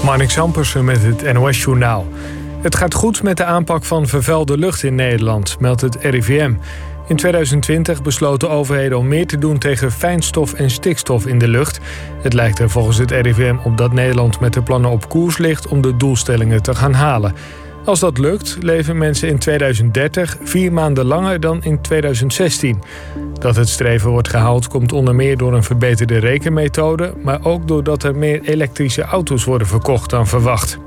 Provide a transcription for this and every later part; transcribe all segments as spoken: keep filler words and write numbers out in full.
Marnix Zampersen met het N O S-journaal. Het gaat goed met de aanpak van vervuilde lucht in Nederland, meldt het R I V M. In tweeduizend twintig besloten overheden om meer te doen tegen fijnstof en stikstof in de lucht. Het lijkt er volgens het R I V M op dat Nederland met de plannen op koers ligt om de doelstellingen te gaan halen. Als dat lukt, leven mensen in tweeduizend dertig vier maanden langer dan in tweeduizend zestien. Dat het streven wordt gehaald komt onder meer door een verbeterde rekenmethode, maar ook doordat er meer elektrische auto's worden verkocht dan verwacht.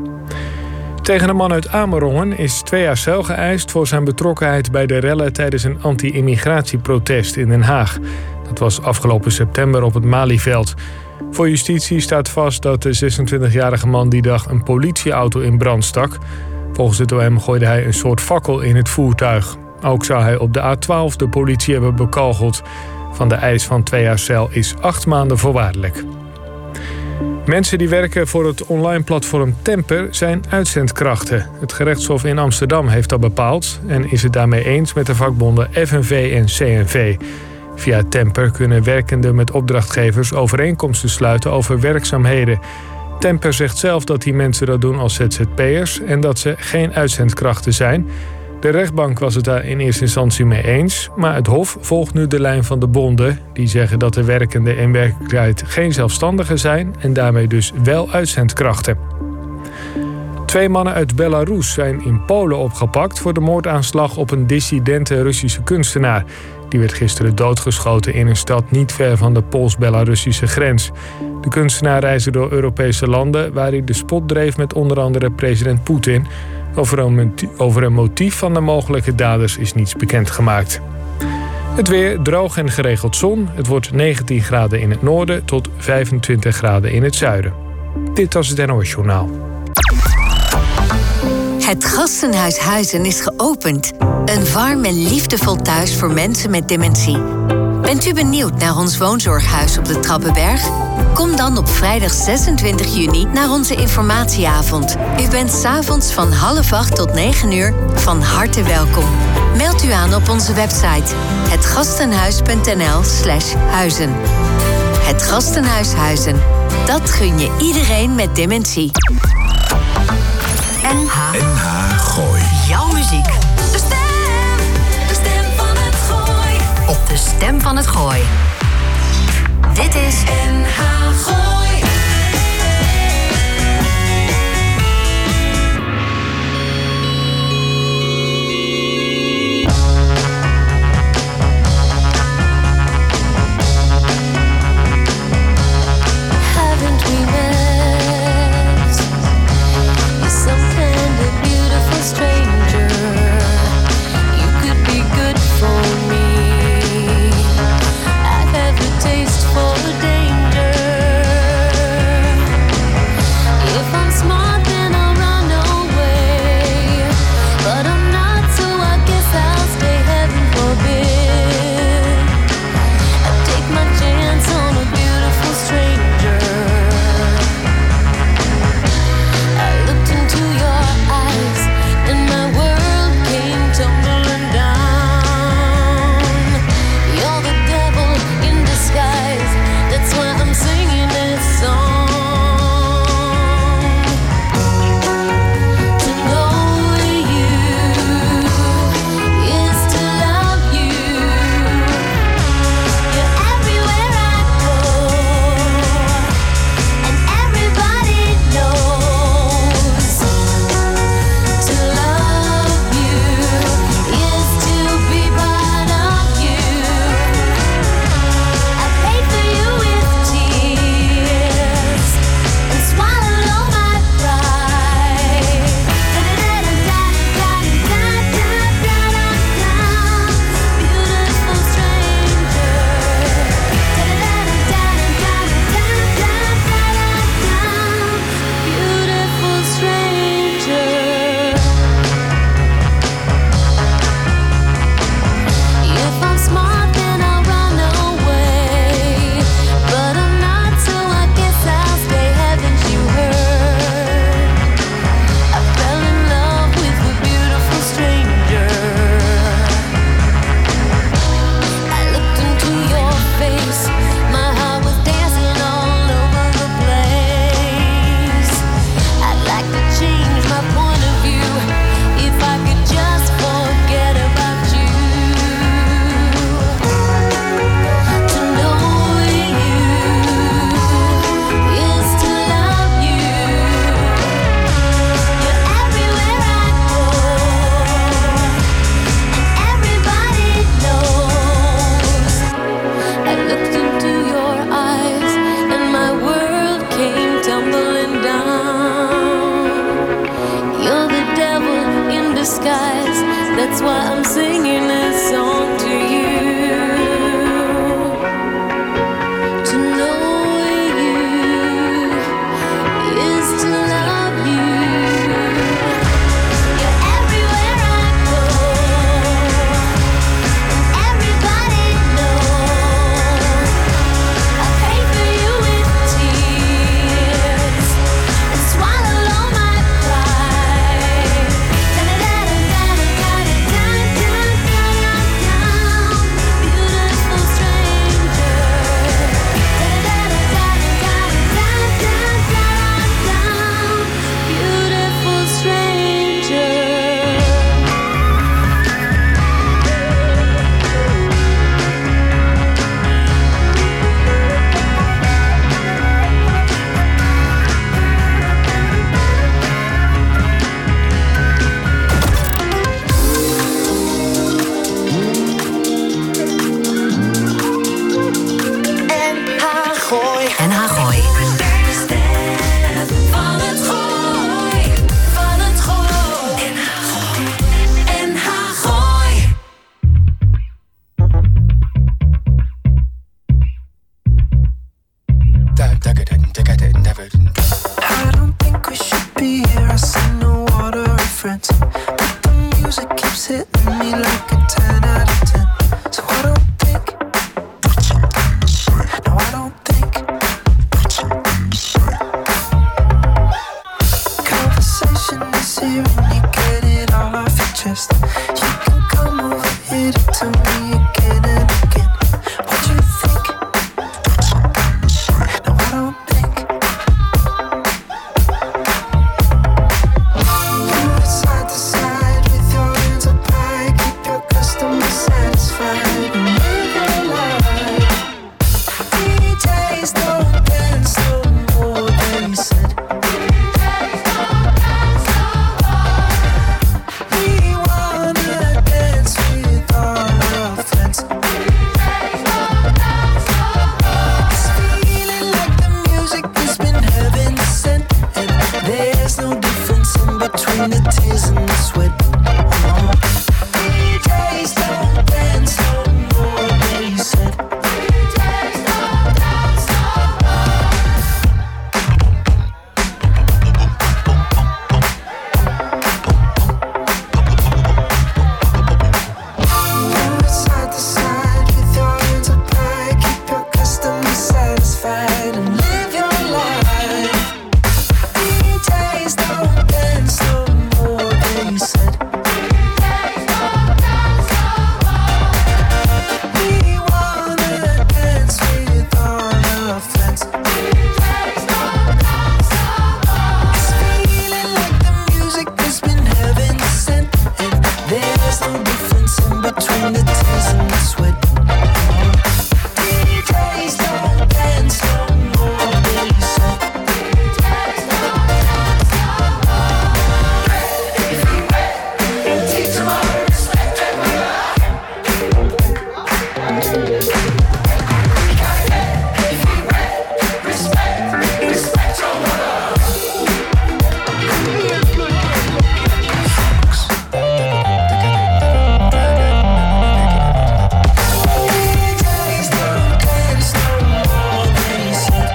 Tegen een man uit Amerongen is twee jaar cel geëist voor zijn betrokkenheid bij de rellen tijdens een anti-immigratieprotest in Den Haag. Dat was afgelopen september op het Malieveld. Voor justitie staat vast dat de zesentwintigjarige man die dag een politieauto in brand stak. Volgens het O M gooide hij een soort fakkel in het voertuig. Ook zou hij op de A twaalf de politie hebben bekogeld. Van de eis van twee jaar cel is acht maanden voorwaardelijk. Mensen die werken voor het online platform Temper zijn uitzendkrachten. Het gerechtshof in Amsterdam heeft dat bepaald en is het daarmee eens met de vakbonden F N V en C N V. Via Temper kunnen werkenden met opdrachtgevers overeenkomsten sluiten over werkzaamheden. Temper zegt zelf dat die mensen dat doen als Z Z P'ers en dat ze geen uitzendkrachten zijn. De rechtbank was het daar in eerste instantie mee eens, maar het Hof volgt nu de lijn van de bonden. Die zeggen dat de werkenden in werkelijkheid geen zelfstandigen zijn en daarmee dus wel uitzendkrachten. Twee mannen uit Belarus zijn in Polen opgepakt voor de moordaanslag op een dissidente Russische kunstenaar. Die werd gisteren doodgeschoten in een stad niet ver van de Pools-Belarussische grens. De kunstenaar reisde door Europese landen waar hij de spot dreef met onder andere president Poetin. Over een, over een motief van de mogelijke daders is niets bekendgemaakt. Het weer droog en geregeld zon. Het wordt negentien graden in het noorden tot vijfentwintig graden in het zuiden. Dit was het N O S-journaal. Het Gastenhuis Huizen is geopend. Een warm en liefdevol thuis voor mensen met dementie. Bent u benieuwd naar ons woonzorghuis op de Trappenberg? Kom dan op vrijdag zesentwintig juni naar onze informatieavond. U bent 's avonds van half acht tot negen uur van harte welkom. Meld u aan op onze website hetgastenhuis punt n l slash huizen. Het Gastenhuis Huizen. Dat gun je iedereen met dementie. N H N H Gooi. Jouw muziek. De stem, de stem van het Gooi. Op de stem van het Gooi. Dit is N H Gooi. Haven't we met? You're some kind of beautiful stranger. You could be good for me. I have a taste for danger. first. You can come over here to tell me again and again what you think. No, I don't think. Move side to side with your hands up high. Keep your customer satisfied and live your life. D Js don't dance no more than you said. We wanna dance with all our friends. It's feeling like the music has been heaven sent, and there's no difference in between the tears and the sweat. Oh. D Js don't dance no more than you said. Move side to side with your hands up high. Keep your customer satisfied and live your life. D Js don't dance no more than you said. We wanna dance with all our friends. It's feeling like the music has been heaven sent, and there's no difference in between the tears and the sweat. D Js don't dance no more than you said. D Js don't dance no more than you said.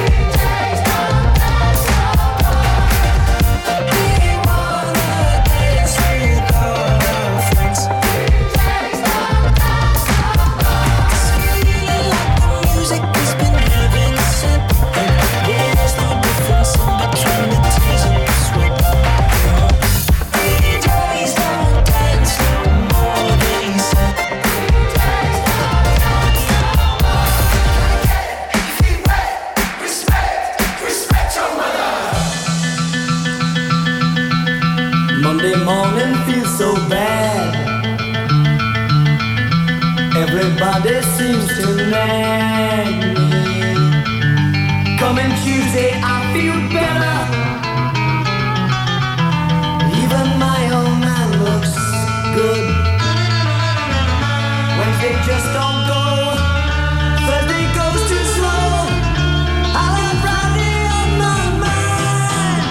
We wanna dance with all our friends. It's feeling like the music has been heaven sent, and there's no difference in between the tears and the sweat. D Js don't dance no more than you said. Monday morning feels so bad. Everybody seems to nag me. Coming Tuesday, I feel better. Even my old man looks good. Wednesday just don't go. Thursday goes too slow. I have Friday on my mind.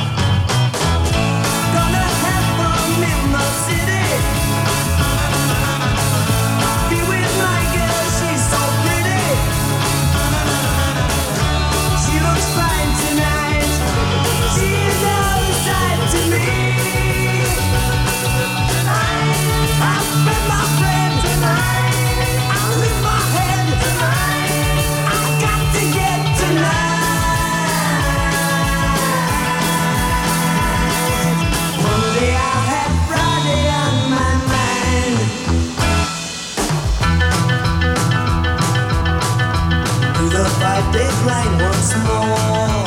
Gonna have fun in the city. Be with my girl, she's so pretty. She looks fine tonight. She's out of sight to me. I'll spend my friend tonight. I'll lift my head tonight. I got to get tonight. Monday I'll have Friday on my mind. Through the five-day grind once more.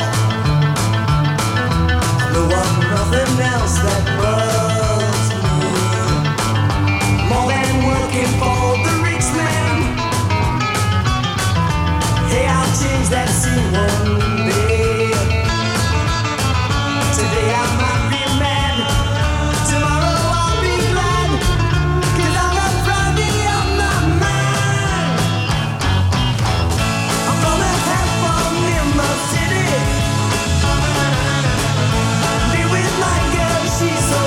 I know I'm nothing else that bugs me. More than working for the rich man. Hey, I'll change that scene one day. Today I might be mad. Tomorrow I'll be glad. 'Cause I'll have Friday on my mind. I'm gonna have fun in the city. Be with my girl, she's so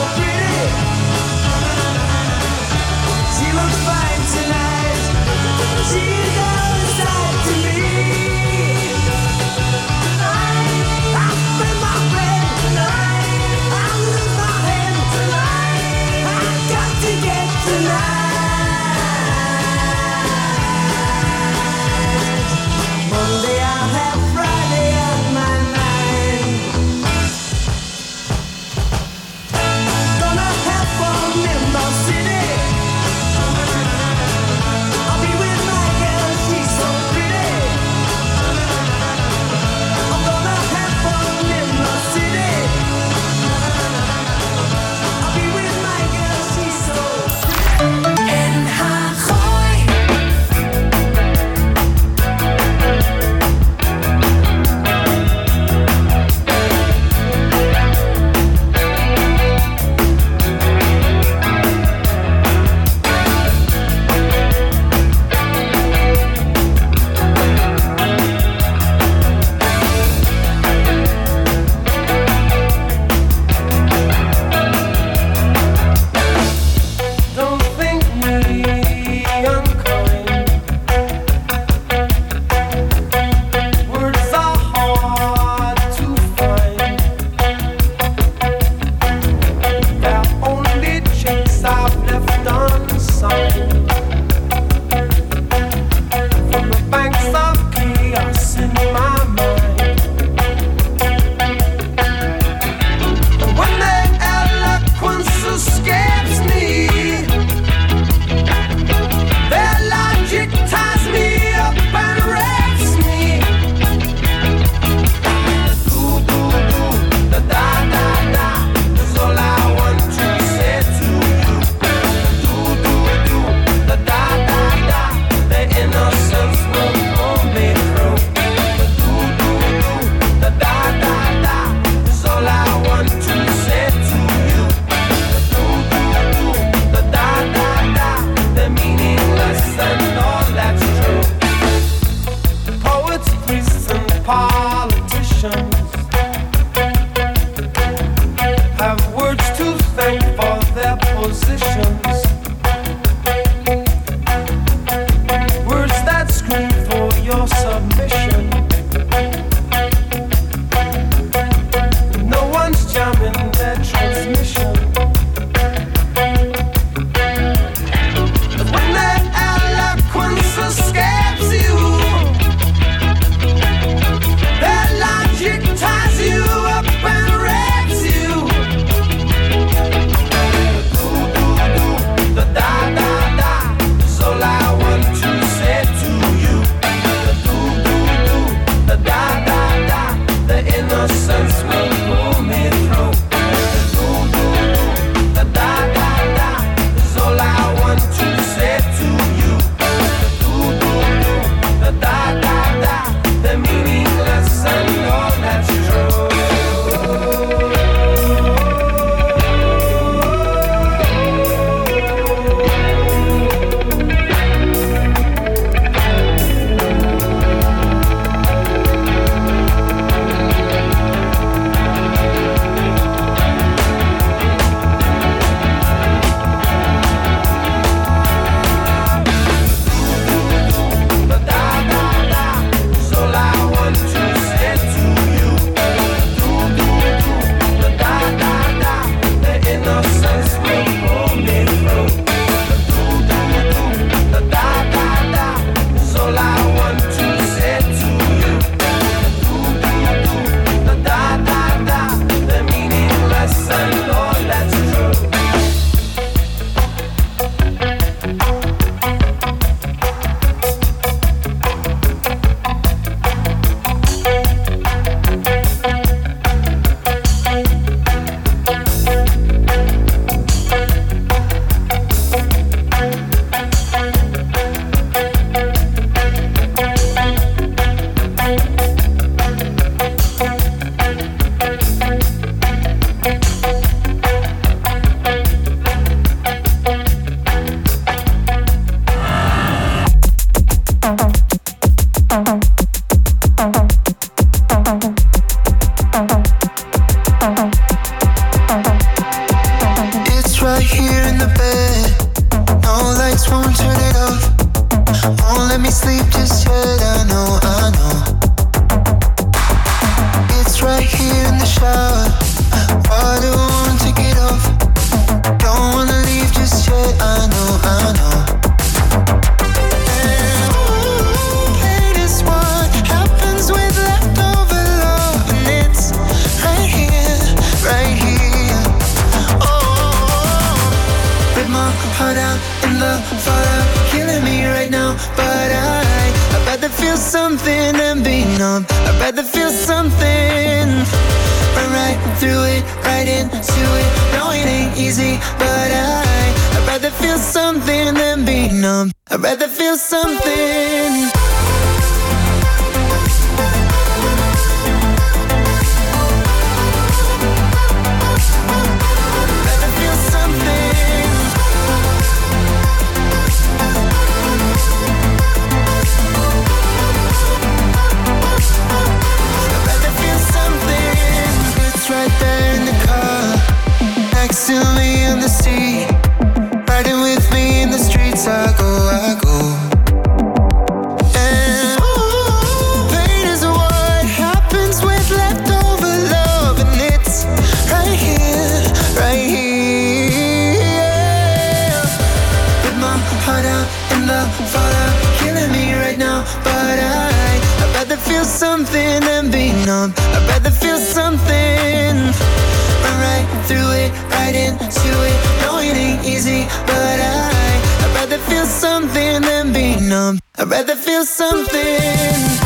shower. Uh, water won't take it off. Don't wanna leave just yet. I know, I know. And ooh, hate is what happens with leftover love, and it's right here, right here. Oh, rip my heart out in the fallout, killing me right now. But I, I'd rather feel something than be numb. I'd rather feel something. Run right through it, right into it. No, it ain't easy, but I, I'd rather feel something than be numb. I'd rather feel something. Right there in the car, next to me on the seat, riding with me in the streets. I go, I go. And ooh, pain is what happens with leftover love, and it's right here, right here. Put my heart out in the fallout, killing me right now. But I, I'd rather feel something than be numb. I'd rather feel something. Run right through it, right into it. No, it ain't easy, but I, I'd rather feel something than be numb. I'd rather feel something.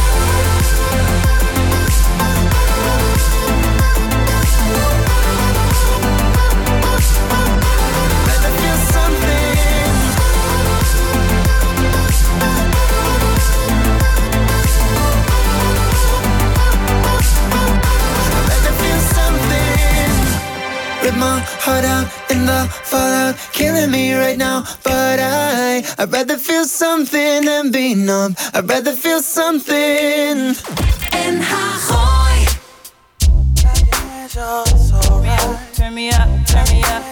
Rip my heart out in the fallout, killing me right now. But I, I'd rather feel something than be numb. I'd rather feel something. N H Gooi. Turn me up, turn me up.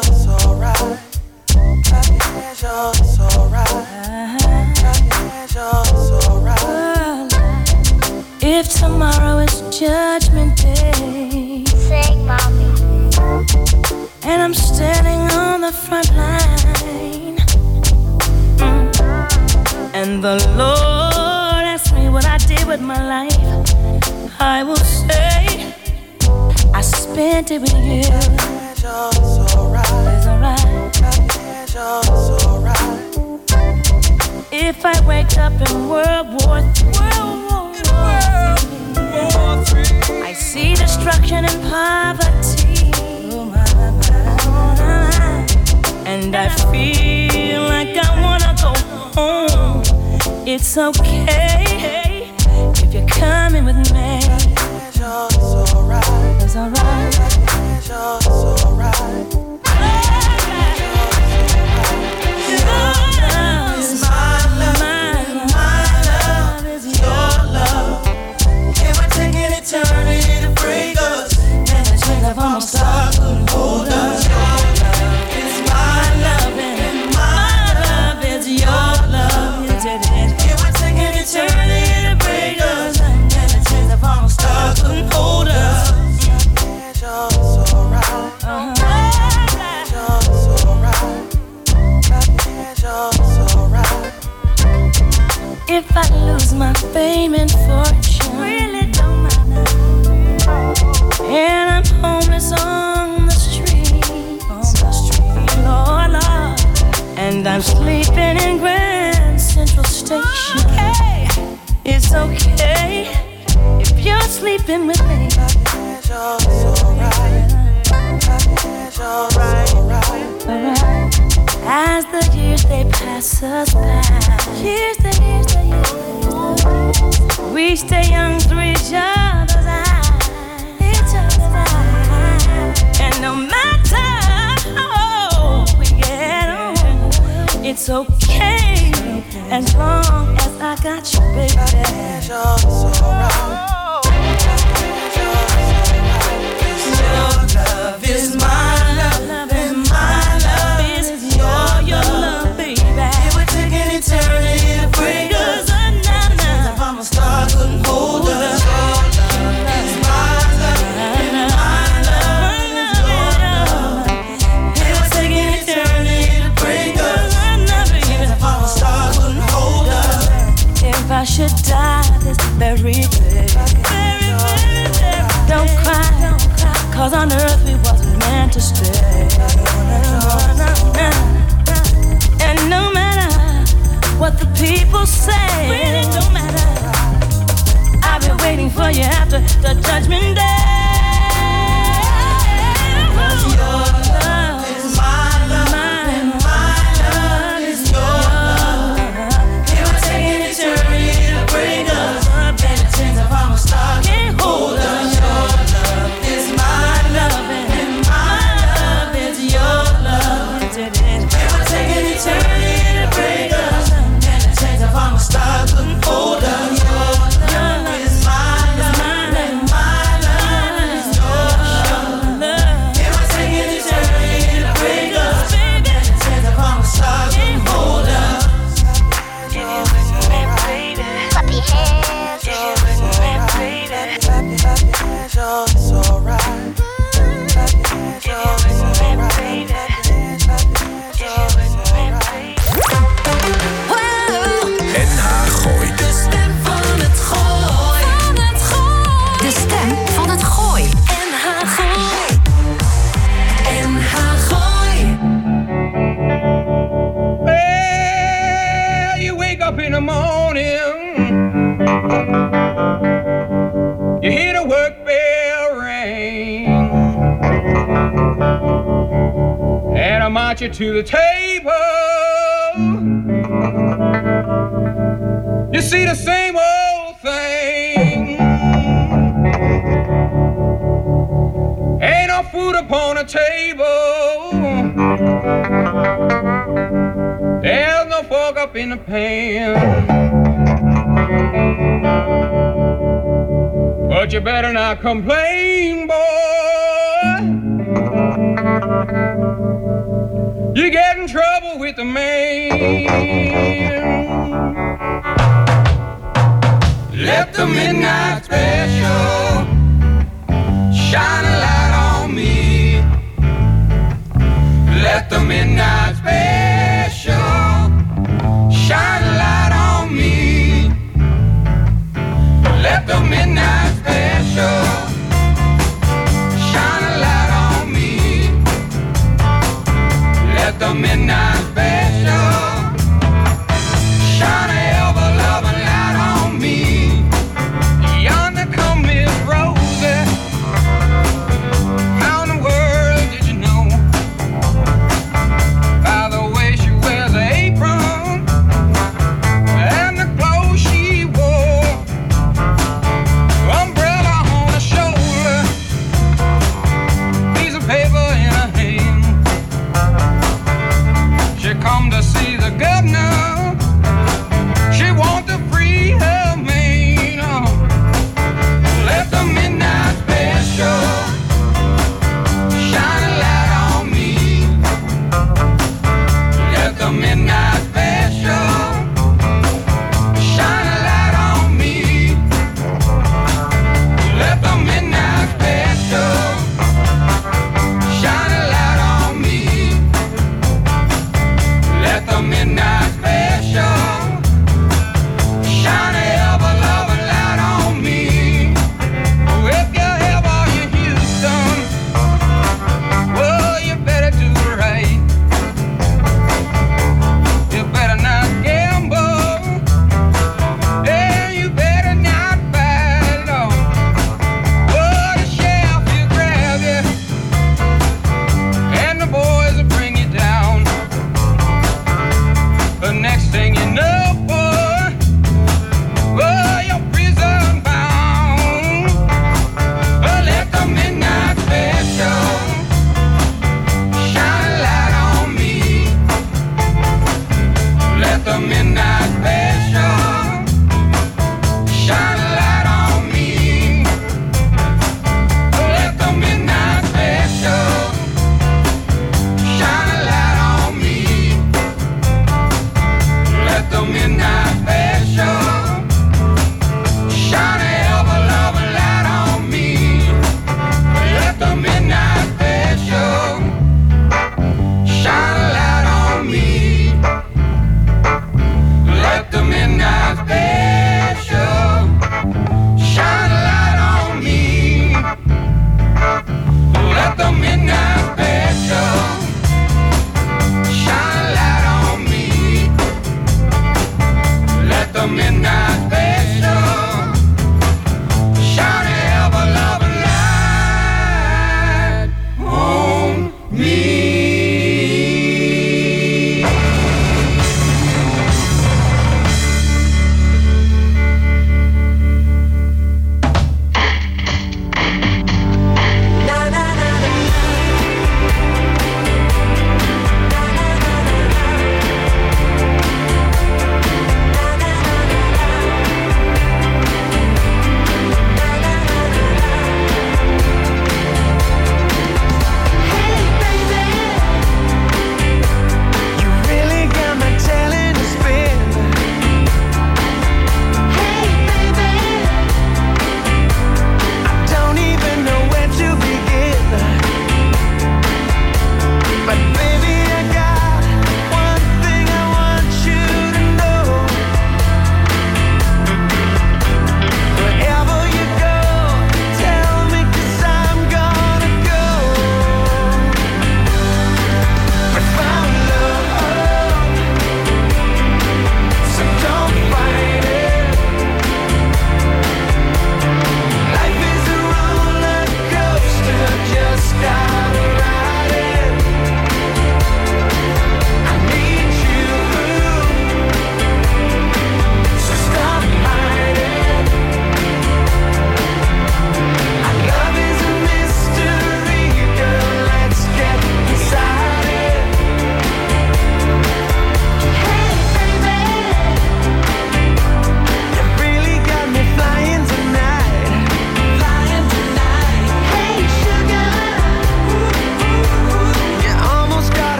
If tomorrow is Judgment Day, Sing, mommy. and I'm standing on the front line, mm. and the Lord asks me what I did with my life, I will say I spent it with you. It's alright. If I wake up in World War Three, I see destruction and poverty, and I feel like I wanna go home. It's okay if you're coming with me. It's alright. It's alright. Your love is my love, my love is your love. And we're taking eternity to break us, and the chains of our stars couldn't hold us. Eternity to break us, and the chains of our stars couldn't hold us. It's alright. If I lose my fame and fortune, really don't matter, and I'm homeless on the street, on the street, Lord, Lord, and I'm sleeping in Grand Central Station. Okay. It's okay if you're sleeping with me. It's alright. It's alright. Alright. As the years they pass us by, years, the years, the years, we stay young through each other's eyes, each other's eyes. And no matter how old we get on, it's okay as long as I got you, baby. It's alright. Your love is my love, and my love is your, your love, baby. It would take an eternity to break us. If I'm a star, couldn't hold us. Your love is my love, and my And I march you to the table. You see the same old thing. Ain't no food upon the table. There's no fork up in the pan. But you better not complain, boy. You get in trouble with the man. Let the midnight special shine a light on me. Let the midnight special shine a light on me. Let the midnight special shine a light on me. Let the midnight special shine a ever-loving light on me. Yonder come Miss Rose.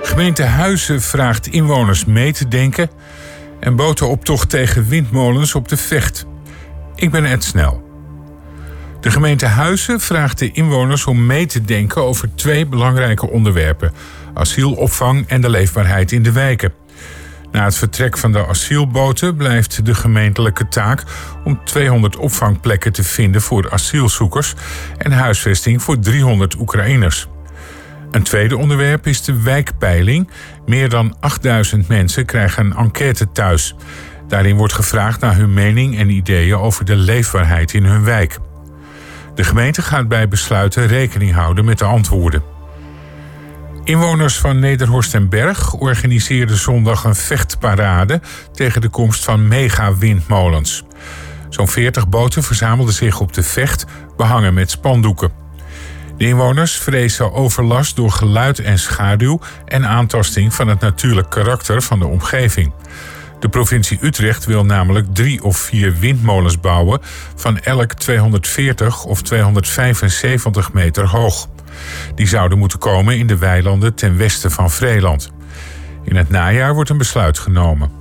Gemeente Huizen vraagt inwoners mee te denken en botenoptocht tegen windmolens op de Vecht. Ik ben Ed Snel. De gemeente Huizen vraagt de inwoners om mee te denken over twee belangrijke onderwerpen: asielopvang en de leefbaarheid in de wijken. Na het vertrek van de asielboten blijft de gemeentelijke taak om tweehonderd opvangplekken te vinden voor asielzoekers en huisvesting voor driehonderd Oekraïners. Een tweede onderwerp is de wijkpeiling. Meer dan achtduizend mensen krijgen een enquête thuis. Daarin wordt gevraagd naar hun mening en ideeën over de leefbaarheid in hun wijk. De gemeente gaat bij besluiten rekening houden met de antwoorden. Inwoners van Nederhorst en Berg organiseerden zondag een vechtparade tegen de komst van megawindmolens. Zo'n veertig boten verzamelden zich op de Vecht, behangen met spandoeken. De inwoners vrezen overlast door geluid en schaduw en aantasting van het natuurlijk karakter van de omgeving. De provincie Utrecht wil namelijk drie of vier windmolens bouwen van elk tweehonderdveertig of tweehonderdvijfenzeventig meter hoog. Die zouden moeten komen in de weilanden ten westen van Vreeland. In het najaar wordt een besluit genomen.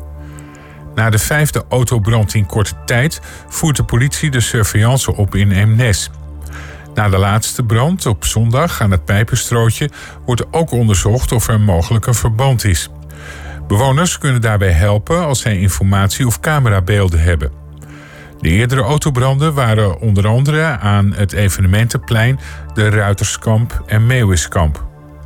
Na de vijfde autobrand in korte tijd voert de politie de surveillance op in Eemnes. Na de laatste brand op zondag aan het Pijpenstrootje wordt ook onderzocht of er mogelijk een verband is. Bewoners kunnen daarbij helpen als zij informatie of camerabeelden hebben. De eerdere autobranden waren onder andere aan het evenementenplein, de Ruiterskamp en Meeuwiskamp.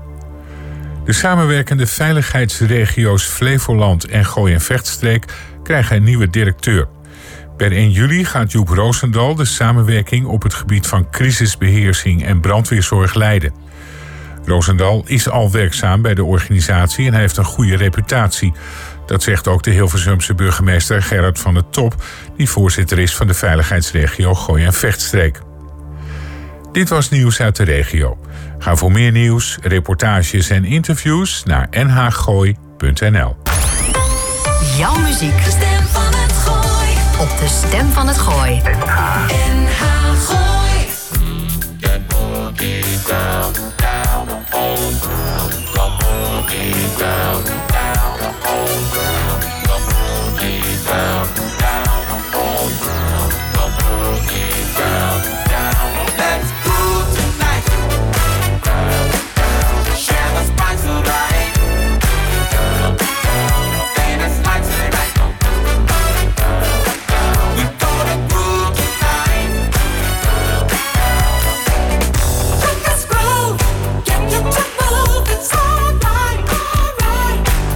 De samenwerkende veiligheidsregio's Flevoland en Gooi- en Vechtstreek krijgen een nieuwe directeur. Per één juli gaat Joep Roosendal de samenwerking op het gebied van crisisbeheersing en brandweerzorg leiden. Roosendal is al werkzaam bij de organisatie en heeft een goede reputatie. Dat zegt ook de Hilversumse burgemeester Gerard van der Top, die voorzitter is van de veiligheidsregio Gooi- en Vechtstreek. Dit was nieuws uit de regio. Ga voor meer nieuws, reportages en interviews naar n h gooi punt n l. Jouw muziek. De stem van het Gooi. Op de Stem van het Gooi. N H Gooi. That boogie down, down the whole ground. The boogie down, down the whole ground. The boogie down, down the whole ground. The boogie down, down. Let's groove tonight. Share the spice of life. And it's like tonight. We gonna groove tonight. Let us groove. Get you to move. It's alright, alright.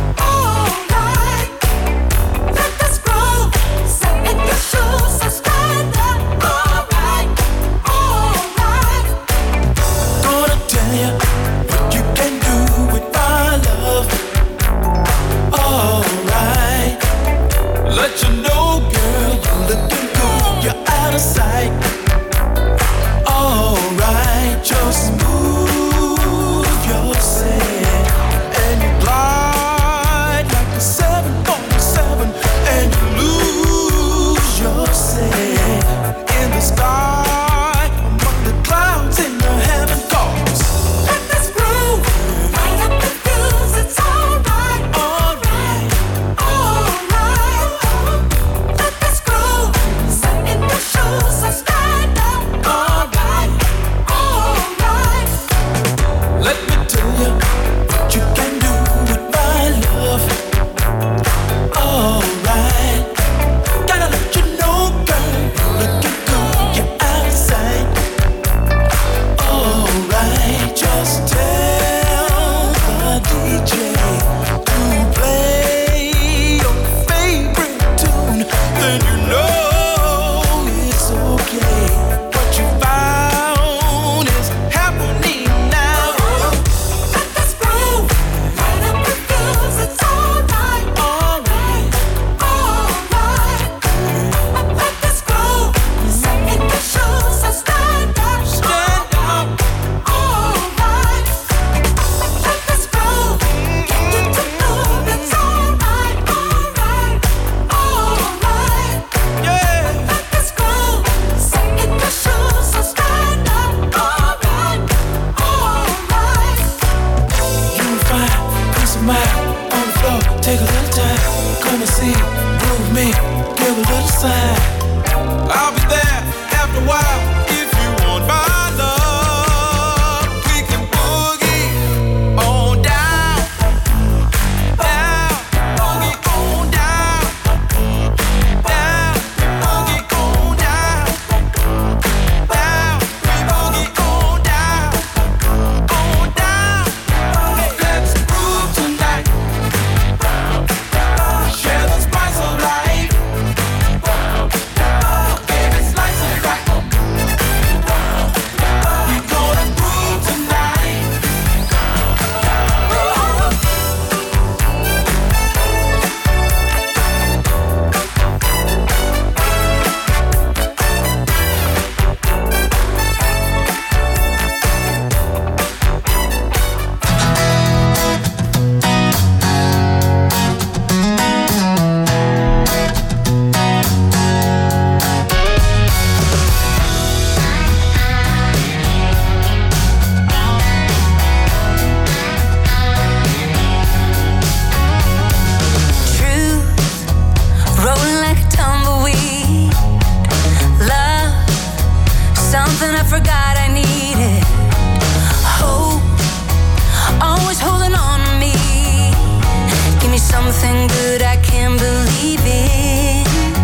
something good I can believe in.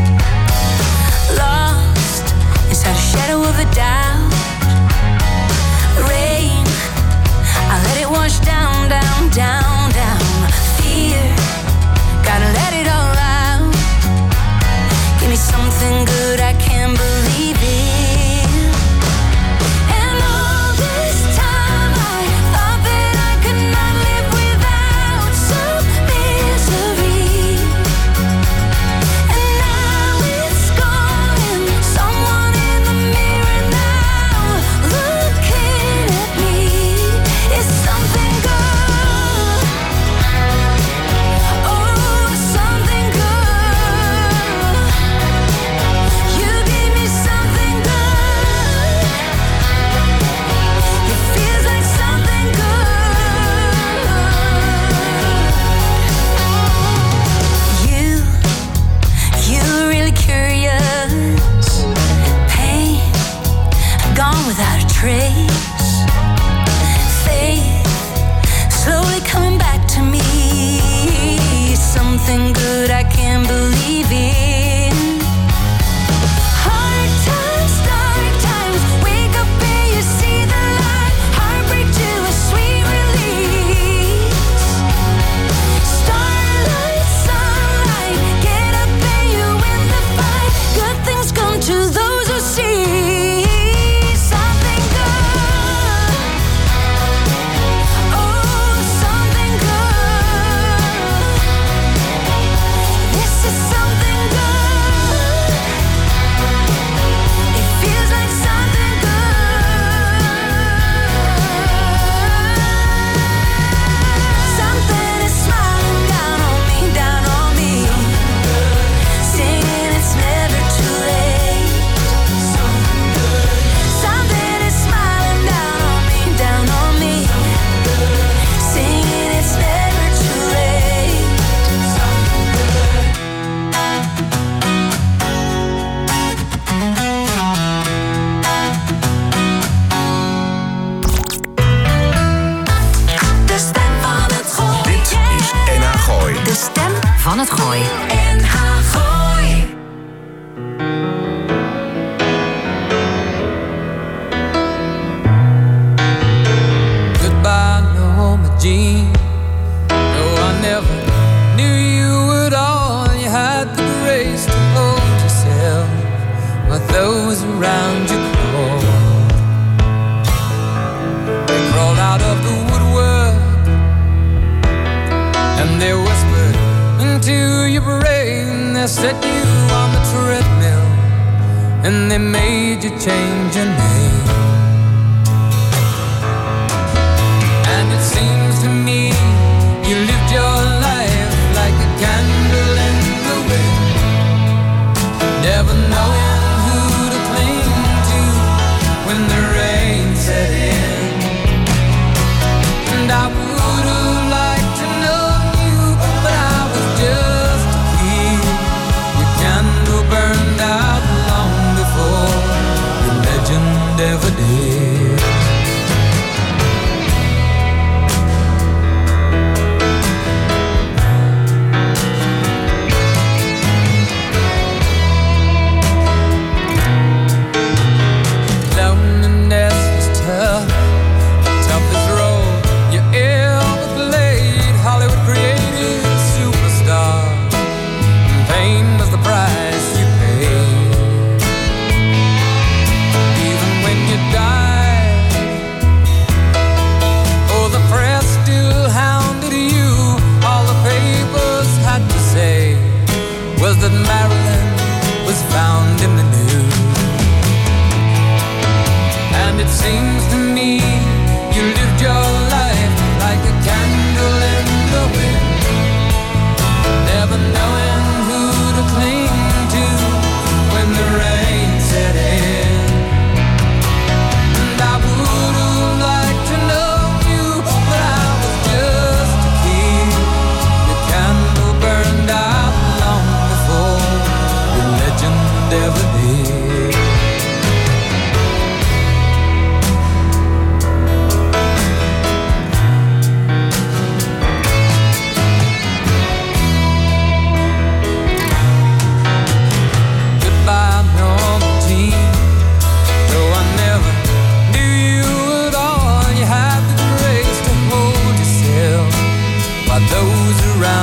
Lost inside a shadow of a doubt. Rain, I let it wash down, down, down, down. Fear, gotta let it all out. Give me something good I can believe in. And all this time I thought that I could not live without some misery. And now it's gone and someone in the mirror now looking at me is something good. Oh, something good. You gave me something good. It feels like something good. You, you're really curious. Pain, gone without a trace. Faith, slowly coming back to me. Something good I can believe in. Hard times, dark times, wake up and you see the light. Heartbreak to a sweet release. Starlight, sunlight, get up and you win the fight. Good things come to those who see. Something good. Oh, something good. This is something good. It feels like something good. Something is smiling down on me, down on me. Singing it's never too late. Something is smiling down on me, down on me. Singing it's never too late. De stem van het gooi. Dit is N H Gooi. De stem van het gooi. N H Gooi. Goodbye, Norma Jean. No, I never knew you at all. You had the grace to hold yourself while those around you crawled. They crawled out of the woodwork and they whispered into your brain. They set you on the treadmill and they made you change your name. And it seems to me you lived your life like a candle in the wind, never knowing who to cling to when the rain set in. And I would have liked to know you, but I was just a kid. Your candle burned out long before your legend ever did.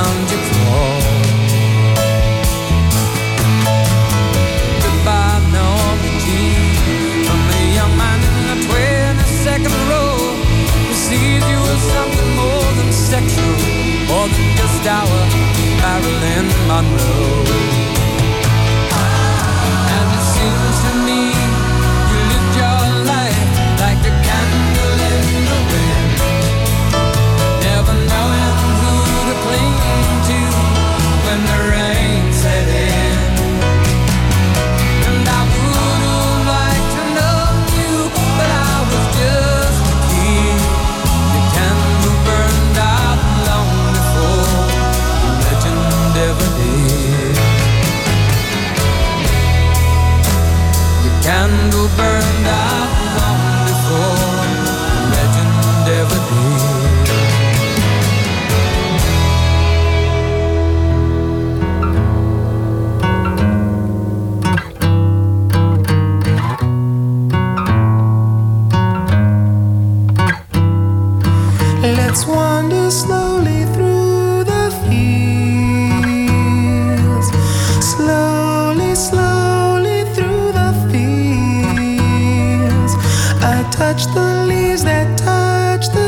found you crawl. Goodbye, Normandy, from a young man in the twenty-second row who sees you as something more than sexual, more than just our Marilyn Monroe. And it seems to me you lived your life like a candle in the wind, never knowing who to cling to when the rain set in. And I would have liked to know you, but I was just a kid. The candle burned out long before the legend ever did. The candle burned out long before the legend ever did. Let's wander slowly through the fields, slowly, slowly through the fields. I touch the leaves that touch the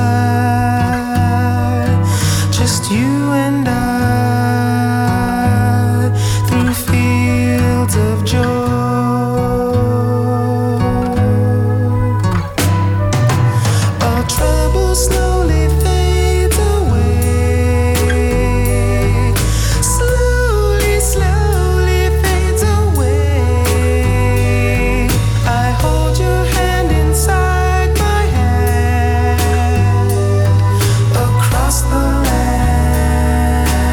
sky, just you and I, through fields of joy. All trouble slowly fades away, slowly, slowly fades away. I hold your hand inside my hand, across the land.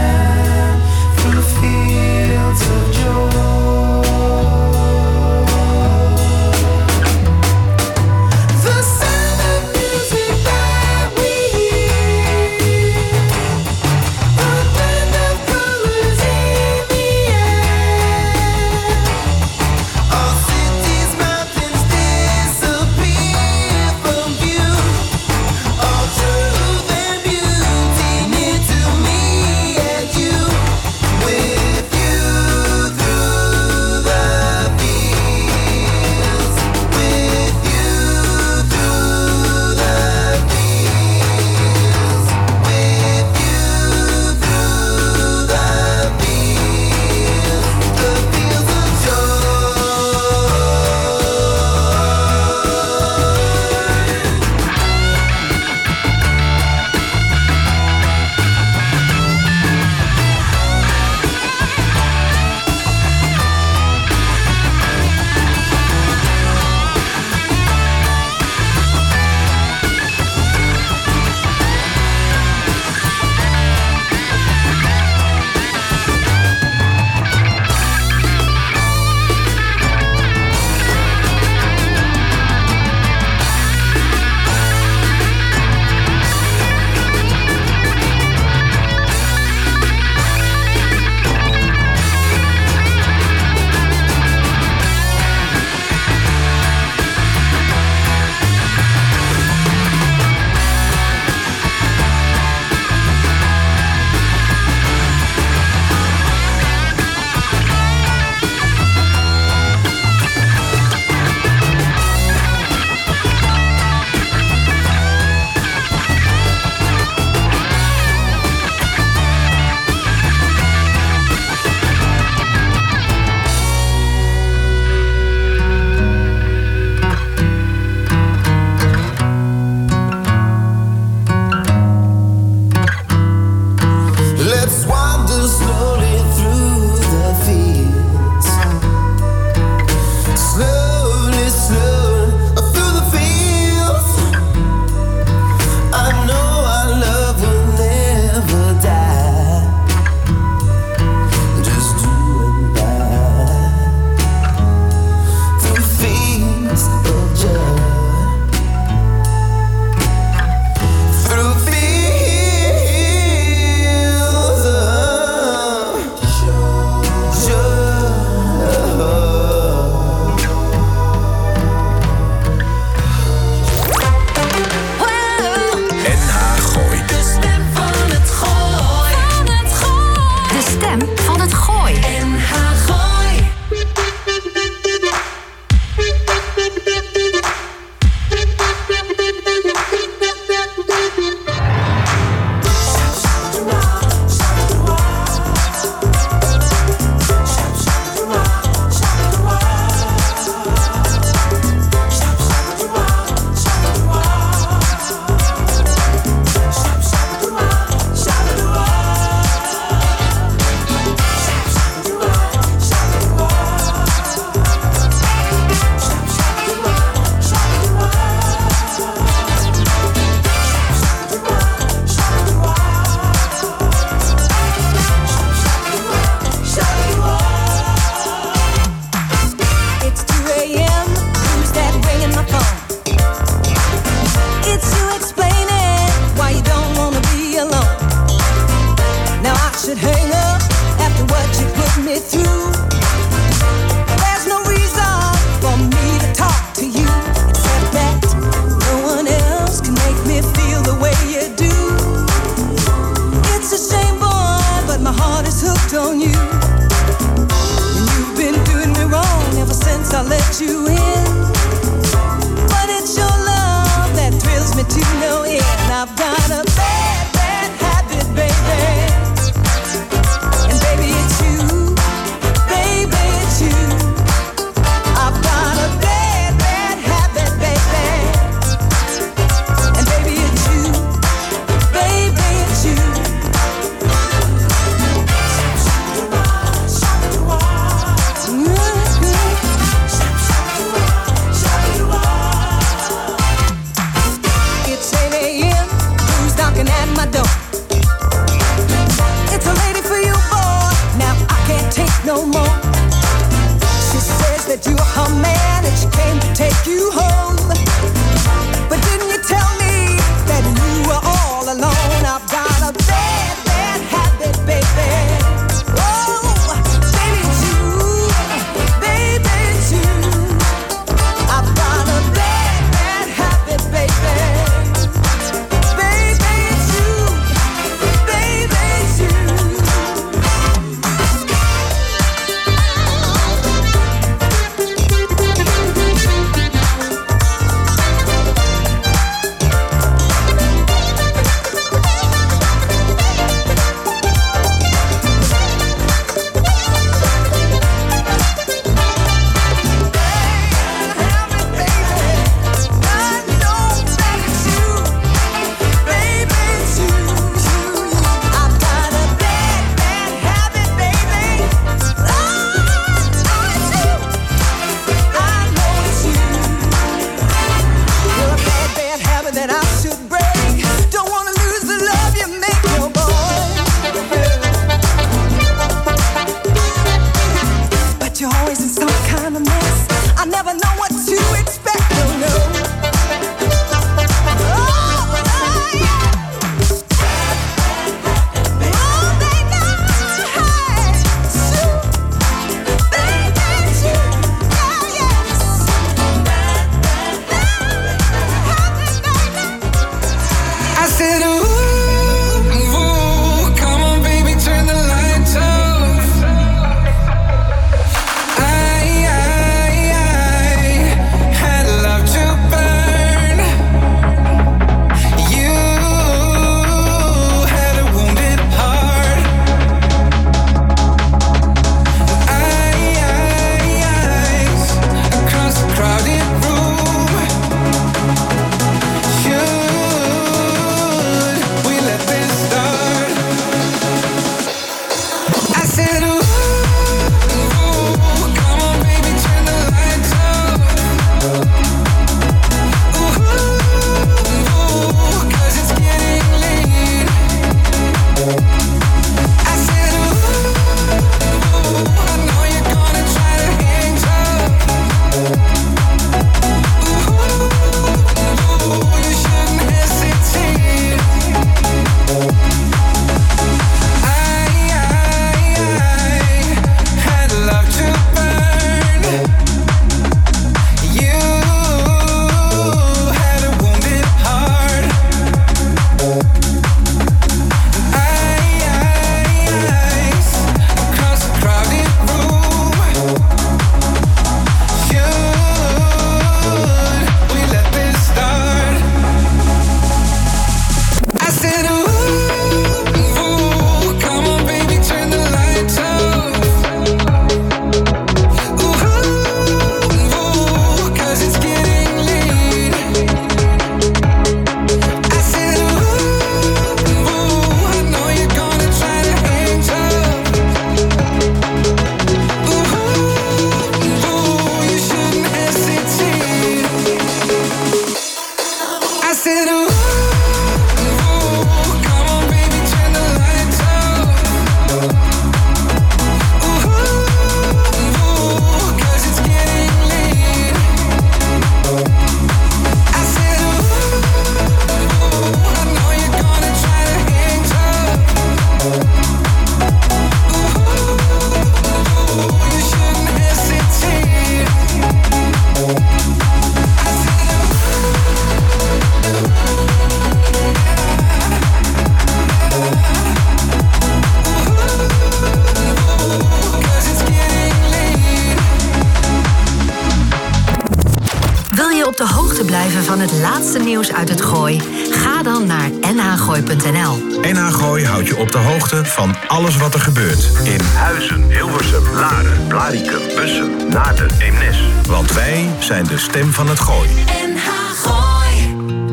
blijven van het laatste nieuws uit het Gooi? Ga dan naar n h gooi punt n l. N H Gooi houdt je op de hoogte van alles wat er gebeurt. In Huizen, Hilversum, Laren, Blaricum, Bussen, Naarden, Eemnes. Want wij zijn de stem van het Gooi. N H Gooi.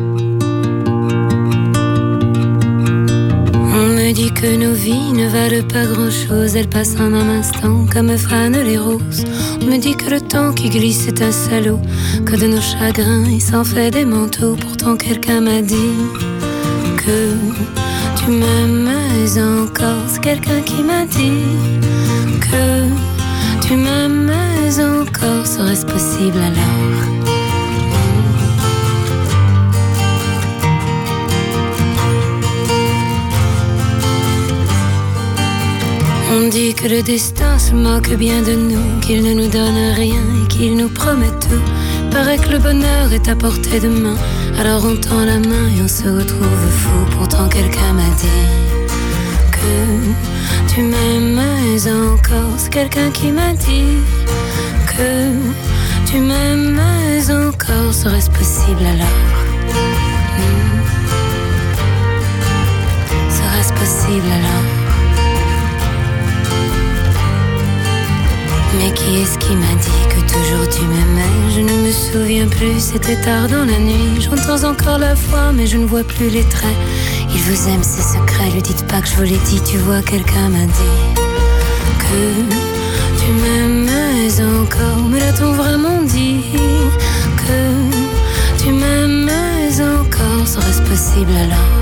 On me dit que nos vies ne valent pas grand-chose. Elles passent en un instant comme fanent les roses. On me dit que le temps qui glisse est un salaud, que de nos chagrins il s'en fait des manteaux. Pourtant quelqu'un m'a dit que tu m'aimes encore. C'est quelqu'un qui m'a dit que tu m'aimes encore. Serait-ce possible alors? On dit que le destin se moque bien de nous, qu'il ne nous donne rien et qu'il nous promet tout. Paraît que le bonheur est à portée de main, alors on tend la main et on se retrouve fou. Pourtant quelqu'un m'a dit que tu m'aimes encore. C'est quelqu'un qui m'a dit que tu m'aimes encore. Serait-ce possible alors? Hmm. Serait-ce possible alors? Mais qui est-ce qui m'a dit que toujours tu m'aimais? Je ne me souviens plus, c'était tard dans la nuit. J'entends encore la voix, mais je ne vois plus les traits. Il vous aime, c'est secret, lui dites pas que je vous l'ai dit. Tu vois, quelqu'un m'a dit que tu m'aimais encore. Me l'a-t-on vraiment dit que tu m'aimais encore? Serait-ce possible alors?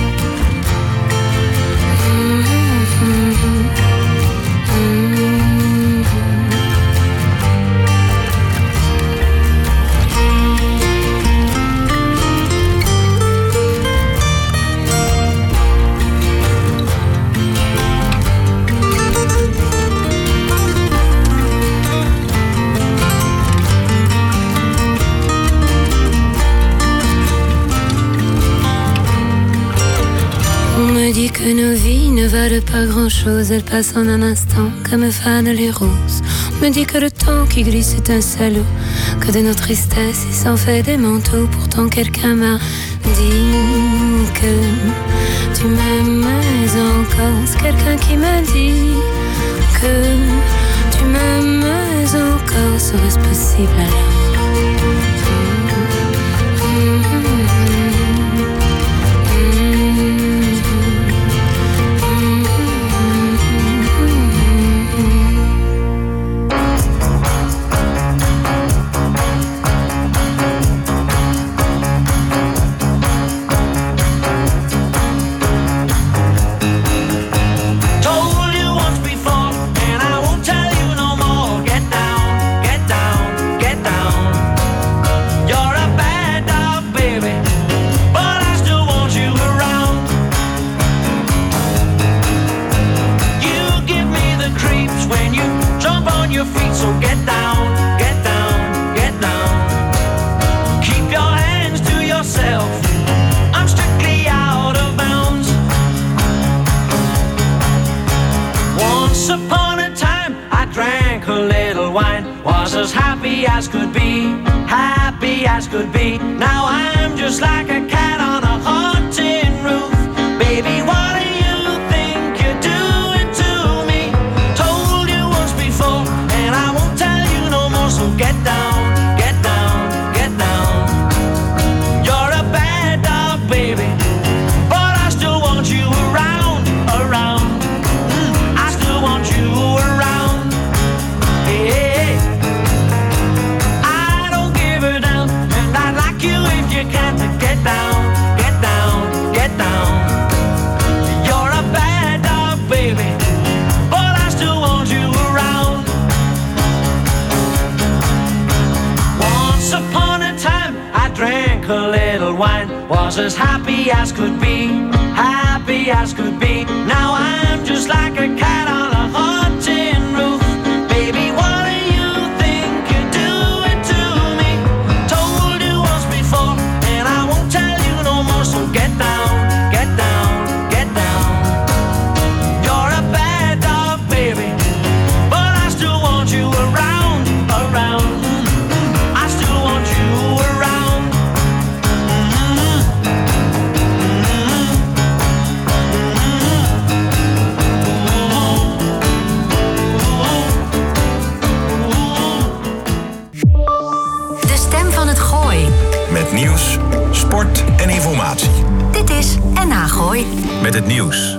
On me dit que nos vies ne valent pas grand-chose. Elles passent en un instant comme fanent les roses. On me dit que le temps qui glisse est un salaud, que de nos tristesses il s'en fait des manteaux. Pourtant quelqu'un m'a dit que tu m'aimes encore. C'est quelqu'un qui m'a dit que tu m'aimes encore. Serait-ce possible alors? As happy as could be, happy as could be. Now I'm just like a cat on a haunted roof. Baby, what do you think you're doing to me? Told you once before, and I won't tell you no more. So get down, get down, get down. You're a bad dog, baby, but I still want you around, around. Mm, I still want you around. Hey. You can't get down, get down, get down. You're a bad dog, baby, but I still want you around. Once upon a time, I drank a little wine, was as happy as could be, happy as could be. Now I'm just like a cat on a haunted roof. Baby, what do you think you're doing to me? Told you once before, so get down, get down, get down. You're a bad dog, baby, but I still want you around, around. I still want you around. Nieuws.